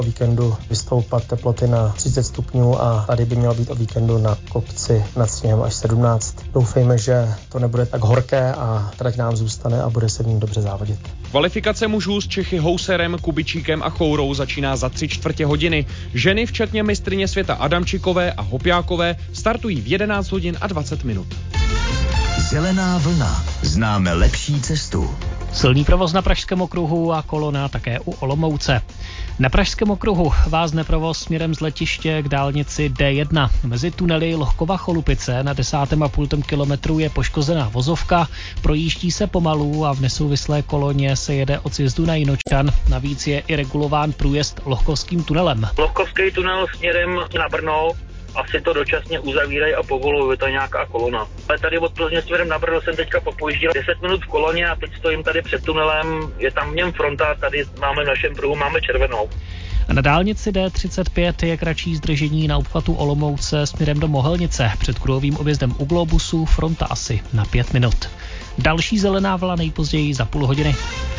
víkendu vystoupat teploty na 30 stupňů a tady by mělo být o víkendu na kopci nad sněhem až 17. Doufejme, že to nebude tak horké a trať nám zůstane a bude se v ní dobře závodit. Kvalifikace mužů s Čechy Houserem, Kubičíkem a Chourou začíná za 3/4 hodiny. Ženy, včetně mistryně světa Adamčikové a Hopjákové, startují v 11 hodin a 20 minut. Zelená vlna. Známe lepší cestu. Silný provoz na Pražském okruhu a kolona také u Olomouce. Na Pražském okruhu vázne provoz směrem z letiště k dálnici D1. Mezi tunely Lohkova-Cholupice na 10,5 kilometru je poškozená vozovka, projíždí se pomalu a v nesouvislé koloně se jede od sjezdu na Jinočan. Navíc je i regulován průjezd Lohkovským tunelem. Lohkovský tunel směrem na Brno. Asi to dočasně uzavírají a povolují, je to nějaká kolona. Ale tady od Plzně směrem na Brno jsem teďka popojížděl 10 minut v koloně a teď stojím tady před tunelem, je tam v něm fronta, tady máme v našem pruhu, máme červenou. Na dálnici D35 je kratší zdržení na obchvatu Olomouce směrem do Mohelnice. Před kruhovým objezdem u Globusu fronta asi na 5 minut. Další zelená vlna nejpozději za půl hodiny.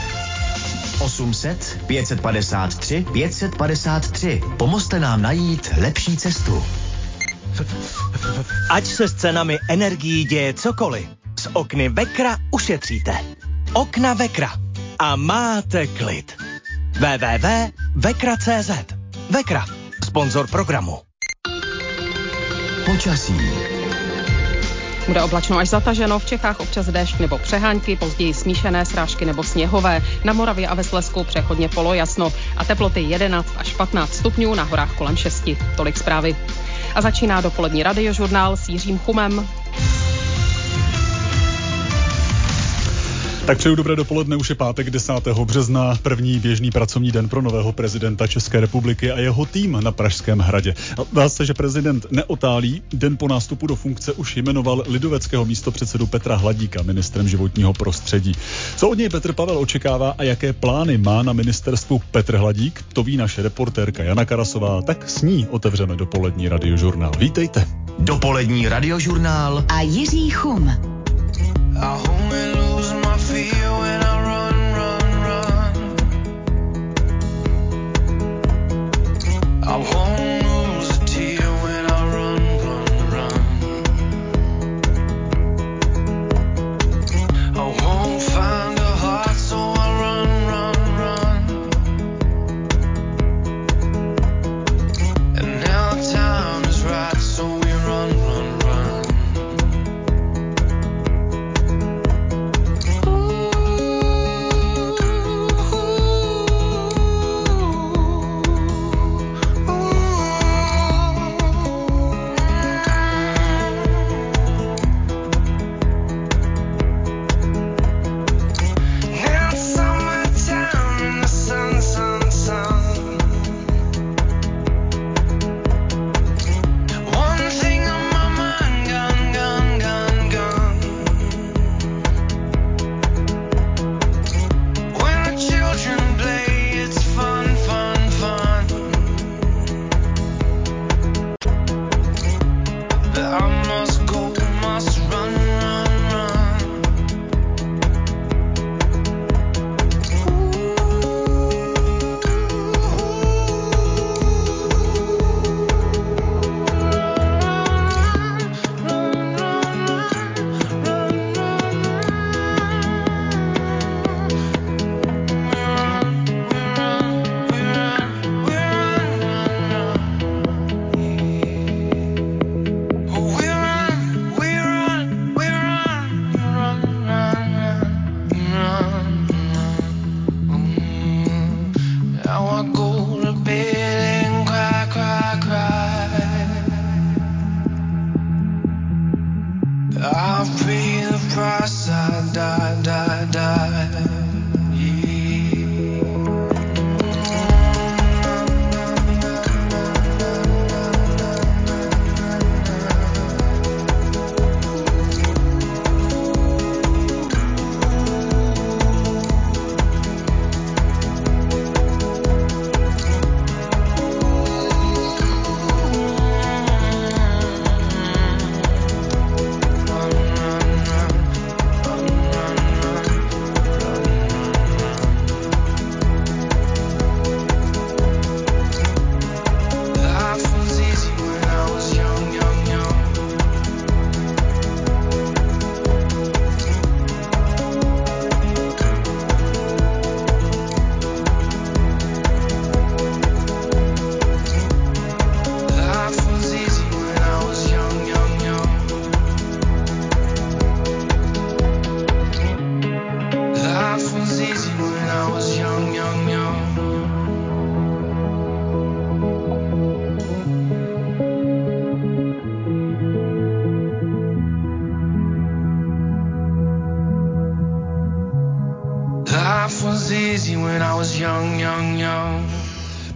800 553 553. Pomozte nám najít lepší cestu. Ať se s cenami energií děje cokoliv, s okny Vekra ušetříte. Okna Vekra. A máte klid. www.vekra.cz. Vekra. Sponzor programu. Počasí. Bude oblačno až zataženo, v Čechách občas déšť nebo přehánky, později smíšené srážky nebo sněhové. Na Moravě a ve Slezsku přechodně polojasno a teploty 11 až 15 stupňů, na horách kolem 6. Tolik zprávy. A začíná dopolední radiožurnál s Jiřím Chumem. Tak přeju dobré dopoledne, už je pátek 10. března, první běžný pracovní den pro nového prezidenta České republiky a jeho tým na Pražském hradě. Dá se, že prezident neotálí, den po nástupu do funkce už jmenoval lidoveckého místopředsedu Petra Hladíka ministrem životního prostředí. Co od něj Petr Pavel očekává a jaké plány má na ministerstvu Petr Hladík, to ví naše reportérka Jana Karasová, tak s ní otevřeme dopolední radiožurnál. Vítejte. Dopolední radiožurnál a Jiří Chum.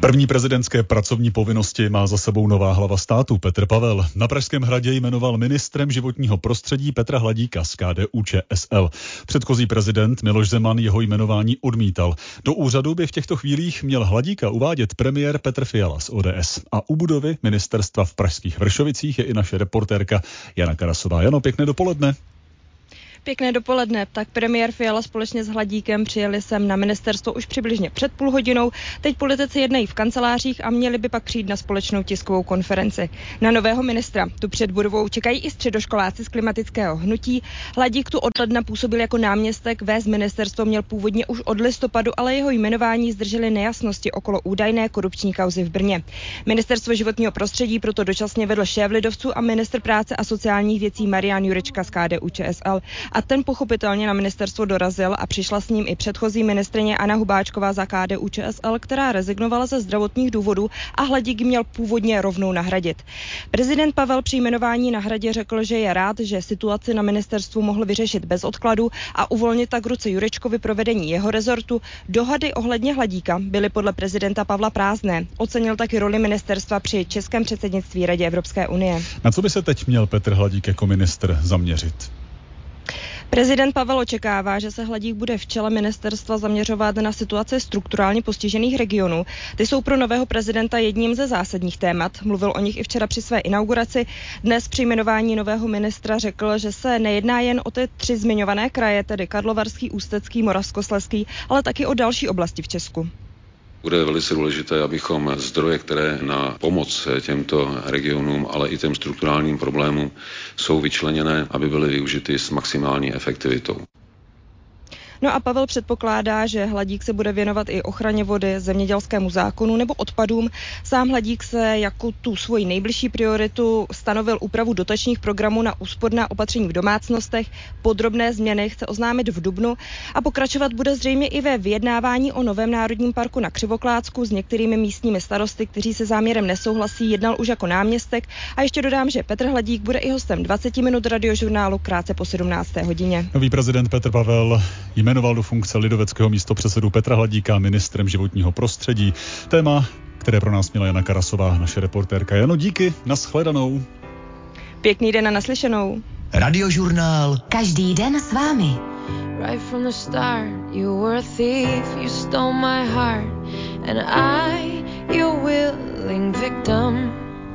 První prezidentské pracovní povinnosti má za sebou nová hlava státu Petr Pavel. Na Pražském hradě jmenoval ministrem životního prostředí Petra Hladíka z KDU-ČSL. Předchozí prezident Miloš Zeman jeho jmenování odmítal. Do úřadu by v těchto chvílích měl Hladíka uvádět premiér Petr Fiala z ODS. A u budovy ministerstva v pražských Vršovicích je i naše reportérka Jana Karasová. Jano, pěkné dopoledne. Pěkné dopoledne. Tak premiér Fiala společně s Hladíkem přijeli sem na ministerstvo už přibližně před půl hodinou. Teď politici jednají v kancelářích a měli by pak přijít na společnou tiskovou konferenci. Na nového ministra tu před budovou čekají i středoškoláci z klimatického hnutí. Hladík tu od ledna působil jako náměstek, vést ministerstvo měl původně už od listopadu, ale jeho jmenování zdržely nejasnosti okolo údajné korupční kauzy v Brně. Ministerstvo životního prostředí proto dočasně vedl šéf lidovců a ministr práce a sociálních věcí Marian Jurečka z KDU-ČSL. A ten pochopitelně na ministerstvo dorazil a přišla s ním i předchozí ministryně Anna Hubáčková za KDU-ČSL, která rezignovala ze zdravotních důvodů a Hladík měl původně rovnou nahradit. Prezident Pavel při jmenování na hradě řekl, že je rád, že situaci na ministerstvu mohl vyřešit bez odkladu a uvolnit tak ruce Jurečkovi pro vedení jeho rezortu. Dohady ohledně Hladíka byly podle prezidenta Pavla prázdné. Ocenil taky roli ministerstva při českém předsednictví Radě Evropské unie. Na co by se teď měl Petr Hladík jako ministr zaměřit? Prezident Pavel očekává, že se Hladík bude v čele ministerstva zaměřovat na situaci strukturálně postižených regionů. Ty jsou pro nového prezidenta jedním ze zásadních témat. Mluvil o nich i včera při své inauguraci. Dnes při jmenování nového ministra řekl, že se nejedná jen o ty 3 zmiňované kraje, tedy Karlovarský, Ústecký, Moravskoslezský, ale taky o další oblasti v Česku. Bude velice důležité, abychom zdroje, které na pomoc těmto regionům, ale i těm strukturálním problémům jsou vyčleněné, aby byly využity s maximální efektivitou. No a Pavel předpokládá, že Hladík se bude věnovat i ochraně vody, zemědělskému zákonu nebo odpadům. Sám Hladík se jako tu svoji nejbližší prioritu stanovil úpravu dotačních programů na úsporná opatření v domácnostech. Podrobné změny chce oznámit v dubnu a pokračovat bude zřejmě i ve vyjednávání o novém národním parku na Křivoklátsku s některými místními starosty, kteří se záměrem nesouhlasí, jednal už jako náměstek. A ještě dodám, že Petr Hladík bude i hostem 20 minut radiožurnálu krátce po 17. hodině. Nový prezident Petr Pavel jmenoval do funkce lidoveckého místopředsedu Petra Hladíka ministrem životního prostředí. Téma, které pro nás měla Jana Karasová, naše reportérka. Jano, díky, nashledanou. Pěkný den a naslyšenou. Radiožurnál. Každý den s vámi. Right from the start, you were a thief, you stole my heart, and I, your willing victim.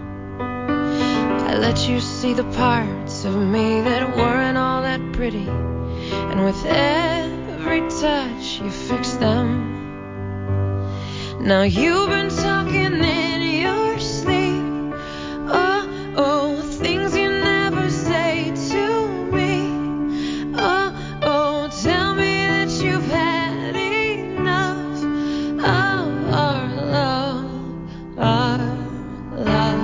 I let you see the parts of me that weren't all that pretty, and with every touch you fix them. Now you've been talking in your sleep. Oh, oh, things you never say to me. Oh, oh, tell me that you've had enough of our love, our love.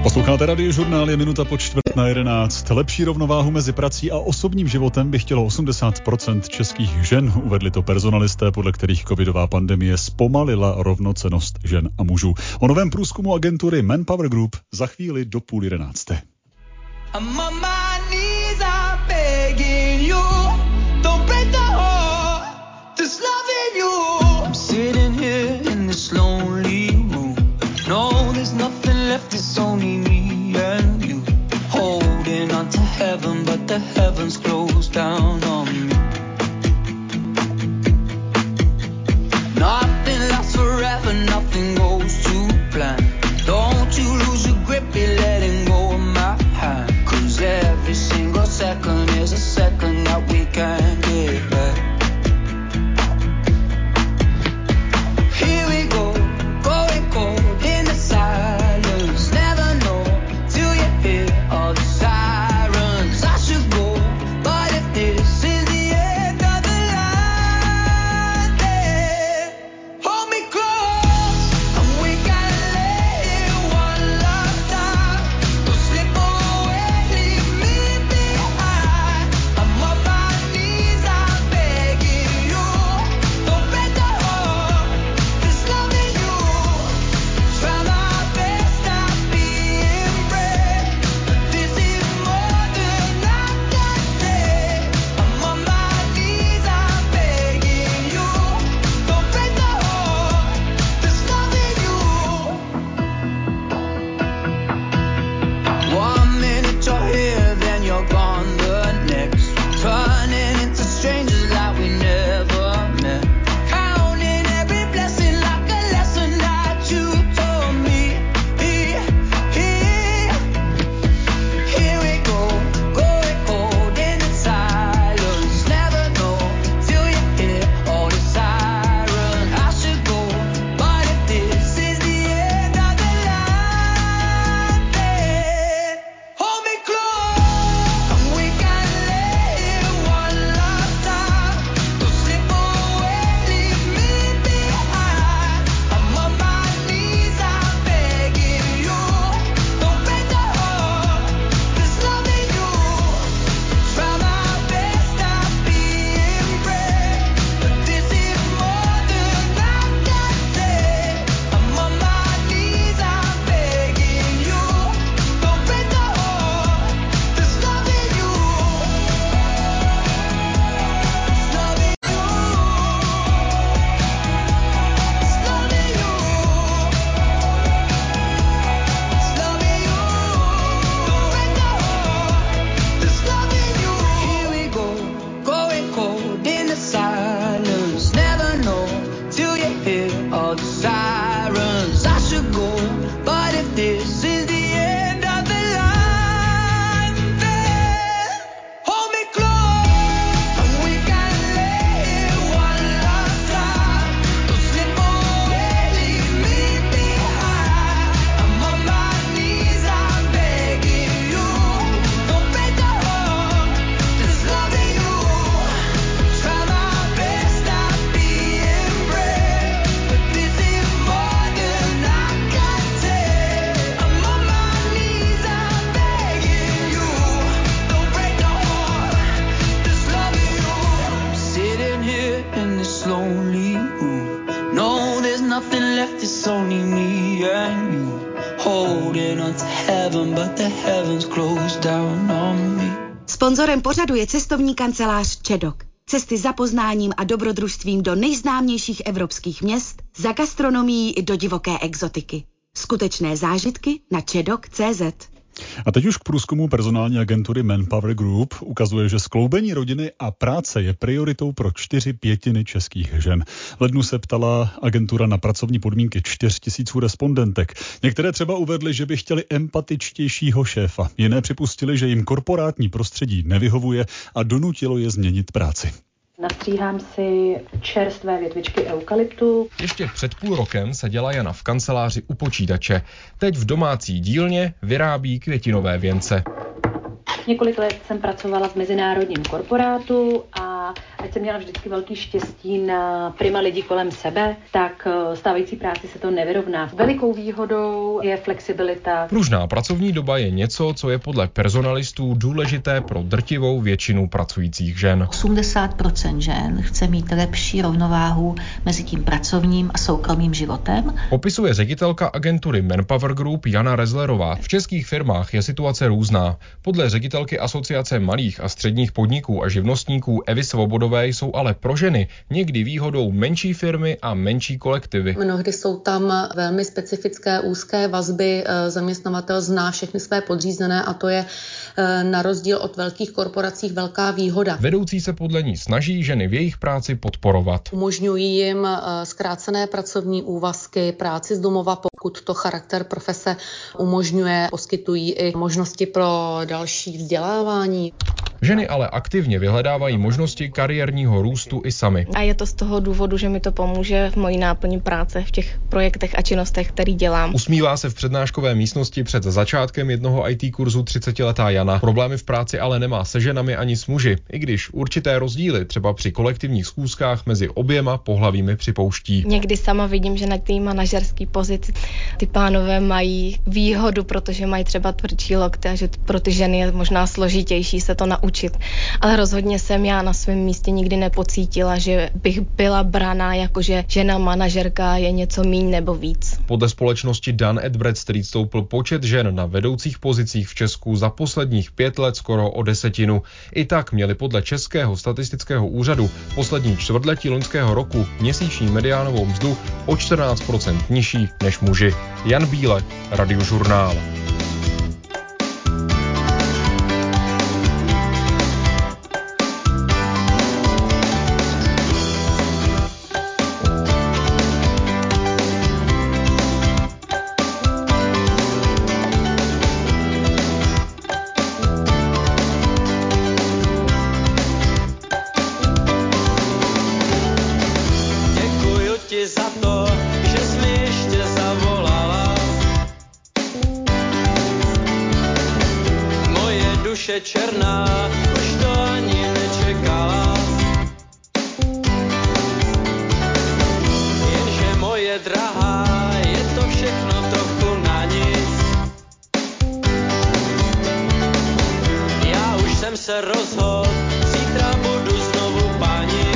Posloucháte Radiožurnál, je minuta po 10:45. Lepší rovnováhu mezi prací a osobním životem by chtělo 80% českých žen. Uvedli to personalisté, podle kterých covidová pandemie zpomalila rovnocennost žen a mužů. O novém průzkumu agentury Manpower Group za chvíli do 10:30. Left it's only me and you holding on to heaven, but the heavens closed down on me. Nothing lasts forever, nothing goes to plan. Don't you lose your grip, you're letting go of my hand. 'Cause every single second is a second that we can't get back. Here we go, going cold in the silence. Sponzorem pořadu je cestovní kancelář Čedok. Cesty za poznáním a dobrodružstvím do nejznámějších evropských měst, za gastronomií i do divoké exotiky. Skutečné zážitky na čedok.cz. A teď už k průzkumu personální agentury Manpower Group ukazuje, že skloubení rodiny a práce je prioritou pro 4/5 českých žen. V lednu se ptala agentura na pracovní podmínky 4 000 respondentek. Některé třeba uvedly, že by chtěli empatičtějšího šéfa. Jiné připustili, že jim korporátní prostředí nevyhovuje a donutilo je změnit práci. Nastříhám si čerstvé větvičky eukalyptu. Ještě před půl rokem seděla Jana v kanceláři u počítače. Teď v domácí dílně vyrábí květinové věnce. Několik let jsem pracovala v mezinárodním korporátu a já, ať jsem měla vždycky velký štěstí na prima lidi kolem sebe, tak stávající práci se to nevyrovná. Velikou výhodou je flexibilita. Pružná pracovní doba je něco, co je podle personalistů důležité pro drtivou většinu pracujících žen. 80% žen chce mít lepší rovnováhu mezi tím pracovním a soukromým životem. Popisuje ředitelka agentury Manpower Group Jana Rezlerová. V českých firmách je situace různá. Podle ředitelky Asociace malých a středních podniků a živnostníků Evy Svobodové jsou ale pro ženy někdy výhodou menší firmy a menší kolektivy. Mnohdy jsou tam velmi specifické úzké vazby, zaměstnavatel zná všechny své podřízené a to je na rozdíl od velkých korporací velká výhoda. Vedoucí se podle ní snaží ženy v jejich práci podporovat. Umožňují jim zkrácené pracovní úvazky, práci z domova, pokud to charakter profese umožňuje, poskytují i možnosti pro další vzdělávání. Ženy ale aktivně vyhledávají možnosti kariérního růstu i samy. A je to z toho důvodu, že mi to pomůže v mojí náplni práce, v těch projektech a činnostech, který dělám. Usmívá se v přednáškové místnosti před začátkem jednoho IT kurzu 30letá Jana. Problémy v práci ale nemá se ženami ani s muži, i když určité rozdíly třeba při kolektivních schůzkách mezi oběma pohlavími připouští. Někdy sama vidím, že na té manažerské pozici ty pánové mají výhodu, protože mají třeba tvrdší lokty a že pro ty ženy je možná složitější se to naučit. Ale rozhodně jsem já na svém místě nikdy nepocítila, že bych byla braná jako, že žena manažerka je něco míň nebo víc. Podle společnosti Dun & Bradstreet stoupl počet žen na vedoucích pozicích v Česku za posledních 5 let skoro o 10. I tak měli podle Českého statistického úřadu poslední čtvrtletí loňského roku měsíční mediánovou mzdu o 14% nižší než muži. Jan Bílek, Radiožurnál. Černá, už to ani nečekala. Jenže moje drahá, je to všechno trochu na nic. Já už jsem se rozhodl, zítra budu znovu panit.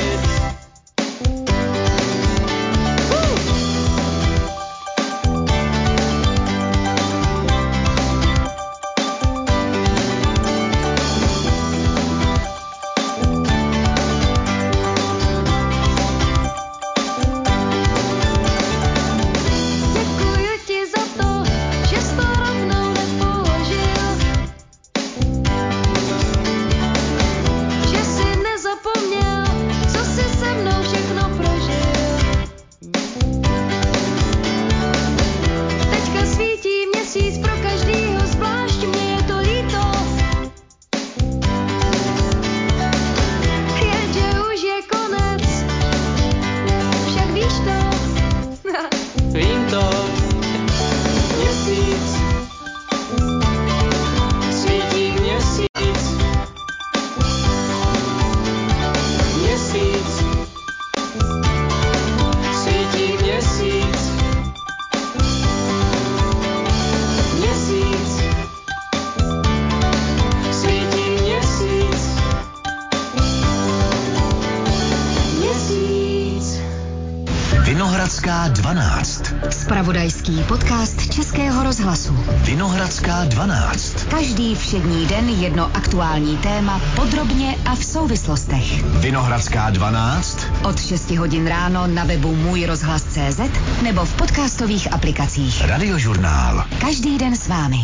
Vinohradská 12. Zpravodajský podcast Českého rozhlasu. Vinohradská 12. Každý všední den jedno aktuální téma podrobně a v souvislostech. Vinohradská 12. Od 6 hodin ráno na webu Můj rozhlas.cz nebo v podcastových aplikacích. Radiožurnál. Každý den s vámi.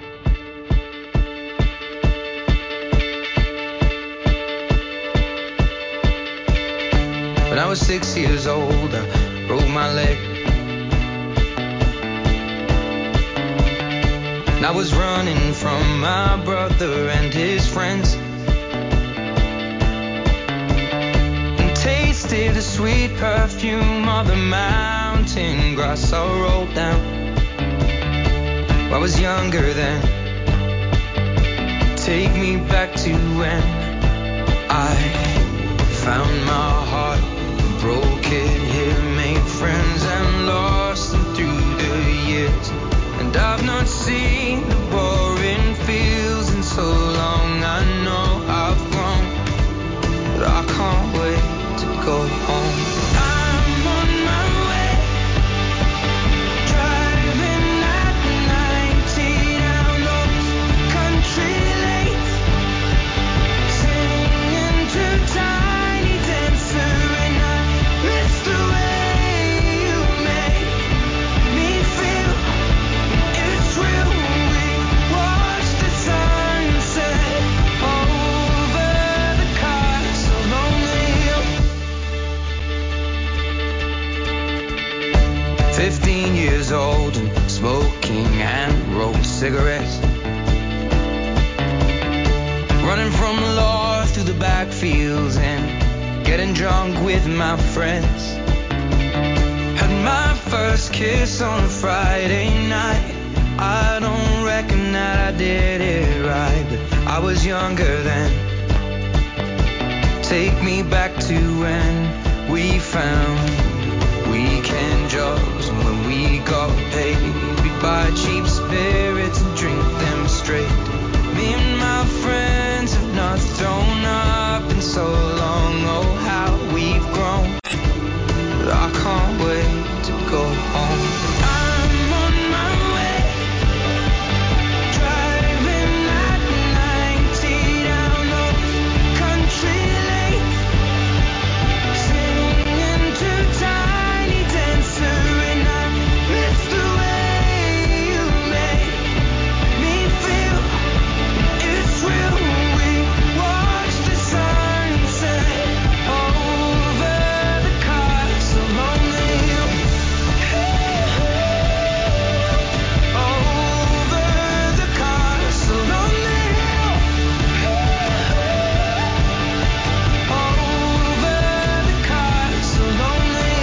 When I was 6 years old, I broke my leg. And I was running from my brother and his friends. And tasted the sweet perfume of the mountain grass I rolled down. I was younger then. Take me back to when I found my heart, broke it here, made friends and lost them through the years. And I've not seen the boring fields in so long. I know I've grown, but I can't wait to go home. I'm on my way, driving at 90 down those country lanes, singing to Tiny Dancer, and I miss the way you make me feel. It's real. We watch the sunset over the castle lonely. 15 years old and smoking and rolled cigarettes, running from the law through the backfields and getting drunk with my friends. Had my first kiss on a Friday night. I don't reckon that I did it right, but I was younger then. Take me back to when we found weekend jobs, and when we got paid, we'd buy cheap spirits and drink them straight. Me and my friends have not thrown up in so long. Oh, how we've grown, but I can't wait to go home. I'm on my way, driving at 90 down those country lanes, singing to Tiny Dancer, and I miss the way you make me feel. It's real. We watch the sunset over the castle lonely. Over the castle lonely. Over the castle lonely.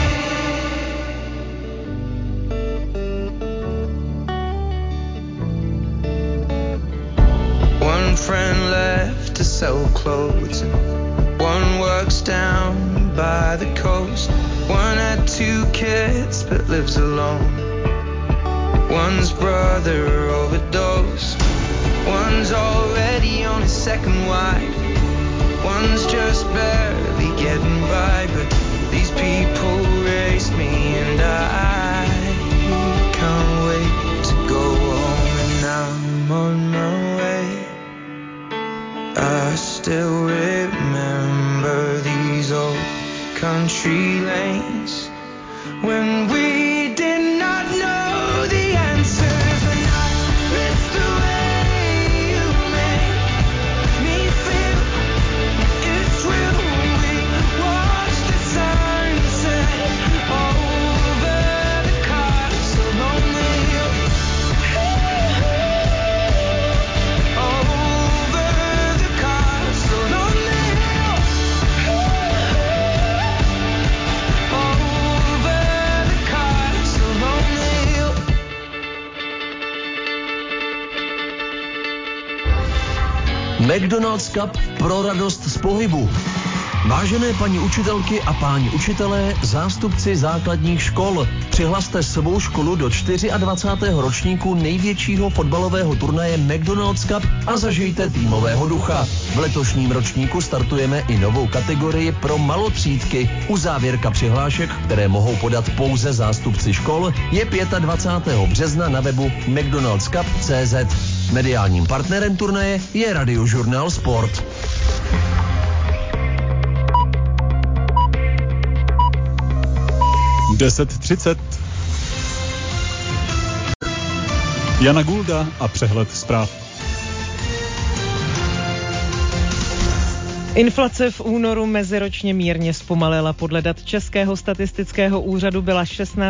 One friend left to sell clothes, and one works down by the coast. One had 2 kids but lives alone. One's brother overdosed. One's already on his second wife. One's just barely getting by, but these people raised me, and I can't wait to go home. And I'm on my way. I still remember these old country lanes when we did not know the answers, and I miss the way you make me feel. It's real. We watch the sunset over the castle lonely. Over the castle lonely. Over the castle lonely. McDonald's Cup pro radost z pohybu. Vážené paní učitelky a páni učitelé, zástupci základních škol, přihlaste svou školu do 24. ročníku největšího fotbalového turnaje McDonald's Cup a zažijte týmového ducha. V letošním ročníku startujeme i novou kategorii pro malotřídky. Uzávěrka přihlášek, které mohou podat pouze zástupci škol, je 25. března na webu mcdonaldscup.cz. Mediálním partnerem turnaje je Radiožurnál Sport. (10:30) Jana Gulda a přehled zpráv. Inflace v únoru meziročně mírně zpomalila. Podle dat Českého statistického úřadu byla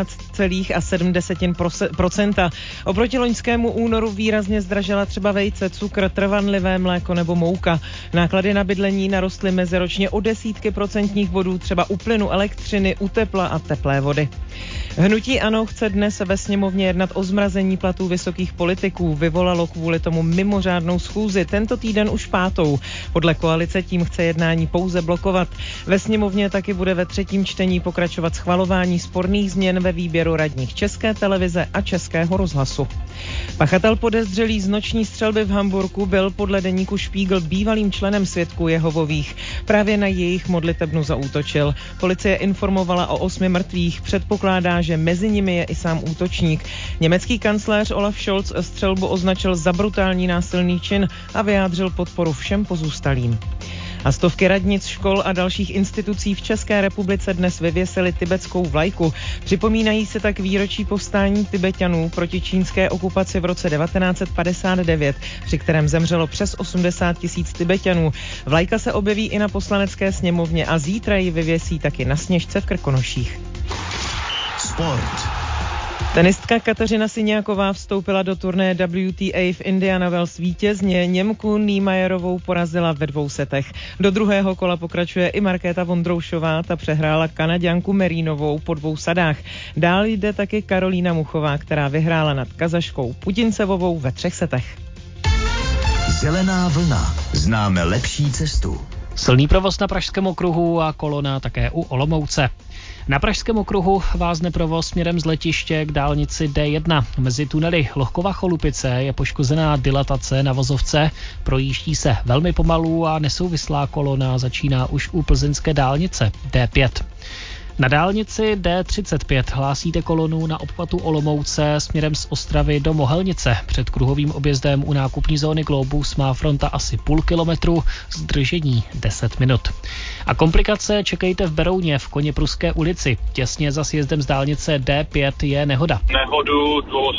16,7%. Oproti loňskému únoru výrazně zdražela třeba vejce, cukr, trvanlivé mléko nebo mouka. Náklady na bydlení narostly meziročně o desítky procentních bodů, třeba u plynu, elektřiny, u tepla a teplé vody. Hnutí ANO chce dnes ve sněmovně jednat o zmrazení platů vysokých politiků. Vyvolalo kvůli tomu mimořádnou schůzi, tento týden už 5. Podle koalice tím chce jednání pouze blokovat. Ve sněmovně taky bude ve 3. čtení pokračovat schvalování sporných změn ve výběru radních České televize a Českého rozhlasu. Pachatel podezřelý z noční střelby v Hamburku byl podle deníku Spiegel bývalým členem Svědků Jehovových. Právě na jejich modlitebnu zaútočil. Policie informovala o 8 mrtvých, předpokládá, že mezi nimi je i sám útočník. Německý kancléř Olaf Scholz střelbu označil za brutální násilný čin a vyjádřil podporu všem pozůstalým. A stovky radnic, škol a dalších institucí v České republice dnes vyvěsily tibetskou vlajku. Připomínají se tak výročí povstání Tibeťanů proti čínské okupaci v roce 1959, při kterém zemřelo přes 80 000 Tibeťanů. Vlajka se objeví i na Poslanecké sněmovně a zítra ji vyvěsí taky na Sněžce v Krkonoších. Sport. Tenistka Kateřina Syňáková vstoupila do turnaje WTA v Indiana Wells vítězně. Němku Niemeyerovou porazila ve 2 setech. Do druhého kola pokračuje i Markéta Vondroušová, ta přehrála Kanaďanku Merínovou po 2 sadách. Dál jde taky Karolína Muchová, která vyhrála nad Kazaškou Pudincevovou ve 3 setech. Zelená vlna. Známe lepší cestu. Silný provoz na Pražském okruhu a kolona také u Olomouce. Na Pražském okruhu vázne provoz směrem z letiště k dálnici D1. Mezi tunely Lohkova-Cholupice je poškozená dilatace na vozovce, projíždí se velmi pomalu a nesouvislá kolona začíná už u plzeňské dálnice D5. Na dálnici D35 hlásíte kolonu na obchvatu Olomouce směrem z Ostravy do Mohelnice. Před kruhovým objezdem u nákupní zóny Globus má fronta asi půl kilometru, zdržení 10 minut. A komplikace čekejte v Berouně v Koněpruské ulici. Těsně za sjezdem z dálnice D5 je nehoda. Nehodu